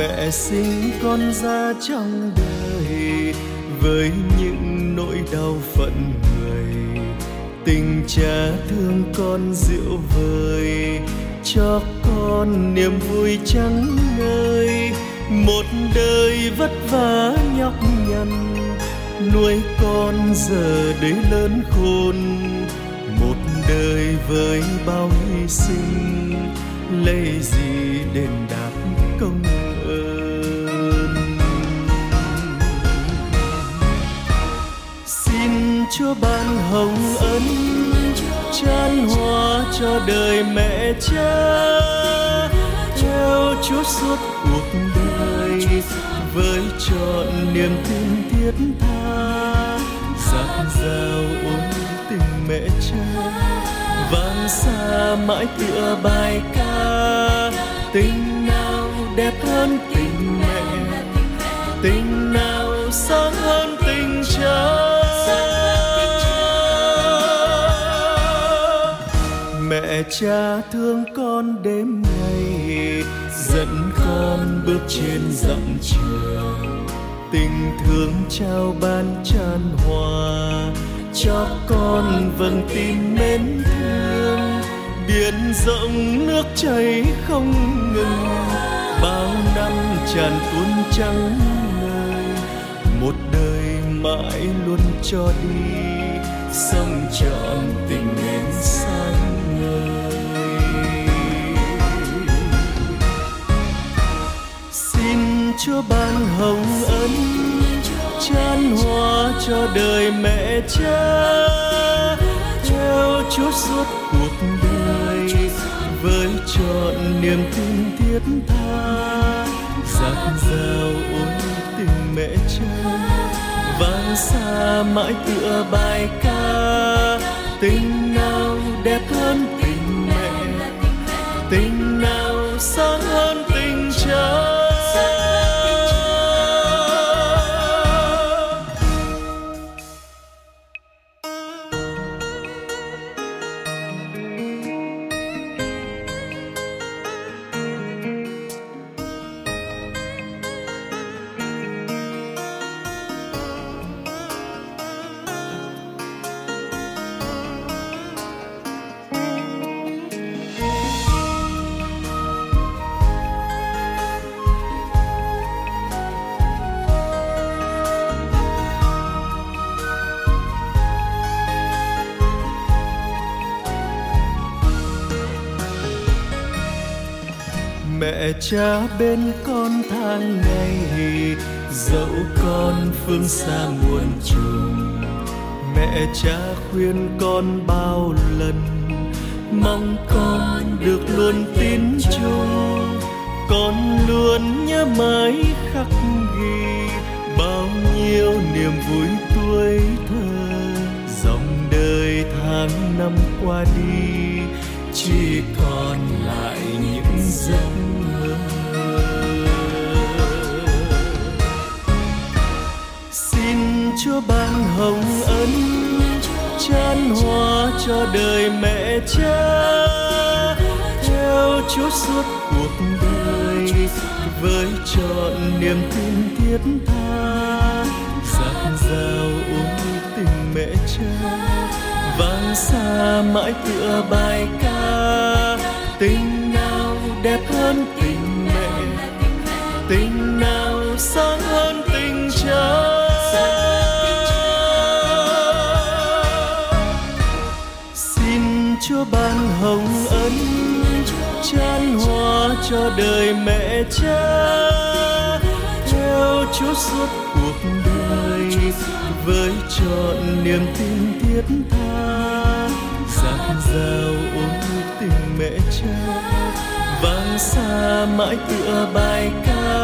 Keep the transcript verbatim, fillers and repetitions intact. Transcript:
Mẹ sinh con ra trong đời với những nỗi đau phận người, tình cha thương con dịu vời, cho con niềm vui trắng ngời. Một đời vất vả nhọc nhằn, nuôi con giờ đến lớn khôn. Một đời với bao hy sinh, lấy gì đền đáp công ơn. Xin Chúa ban hồng ân, chan hòa cho đời mẹ cha, theo Chúa suốt cuộc đời với trọn niềm tin thiết tha. Dạt dào ôi tình mẹ cha, vang xa mãi tựa bài ca. Tình nào đẹp hơn tình mẹ, tình nào sáng hơn tình cha. Mẹ cha thương con đêm ngày, dẫn con bước trên dặm trường. Tình thương trao ban chan hòa, cho con vầng tim mến thương. Biển rộng nước chảy không ngừng, bao năm tràn tuôn trắng ngời. Một đời mãi luôn cho đi, sông trọn tình mến sáng ngời. Xin Chúa ban hồng ân, chan hòa cho đời mẹ cha, theo Chúa suốt cuộc đời với trọn niềm tin thiết tha. Dạt dào ôi tình mẹ cha, vang xa mãi tựa bài ca. Tình nào đẹp hơn tình mẹ, tình nào sáng hơn tình cha. Mẹ cha bên con tháng ngày, dẫu con phương xa muôn trùng. Mẹ cha khuyên con bao lần, mong con được luôn tín chung. Con luôn nhớ mãi khắc ghi bao nhiêu niềm vui tuổi thơ. Dòng đời tháng năm qua đi, chỉ còn lại những giấc mơ. Xin Chúa ban hồng ân, chan hòa cho đời mẹ cha, theo Chúa suốt cuộc đời với trọn niềm tin thiết tha. Dạt dào ôi tình mẹ cha, vang xa mãi tựa bài ca. Tình nào đẹp hơn tình mẹ, tình nào sáng hơn tình cha. Xin Chúa ban hồng ân, chan hòa cho đời mẹ cha, theo Chúa suốt cuộc đời với trọn niềm tin thiết tha. Dạt dào ôi tình mẹ cha, vang xa mãi tựa bài ca.